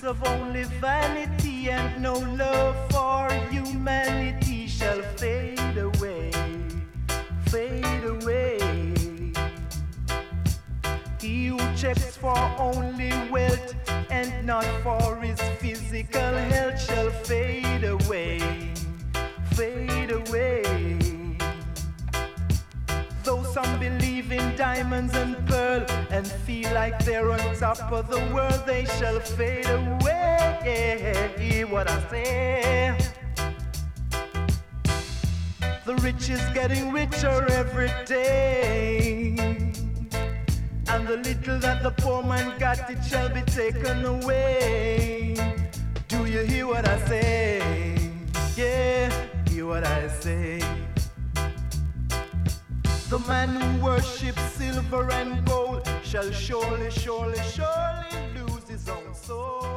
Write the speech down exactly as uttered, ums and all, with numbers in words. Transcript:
of only vanity and no love for humanity shall fade away, fade away. He who checks for only wealth and not for his physical health shall fade away, fade away. Though some believe in diamonds and pearl and feel like they're on top of the world, they shall fade away. Hear what I say? The rich is getting richer every day, and the little that the poor man got, it shall be taken away. Do you hear what I say? Yeah, hear what I say. The man who worships silver and gold shall surely, surely, surely lose his own soul.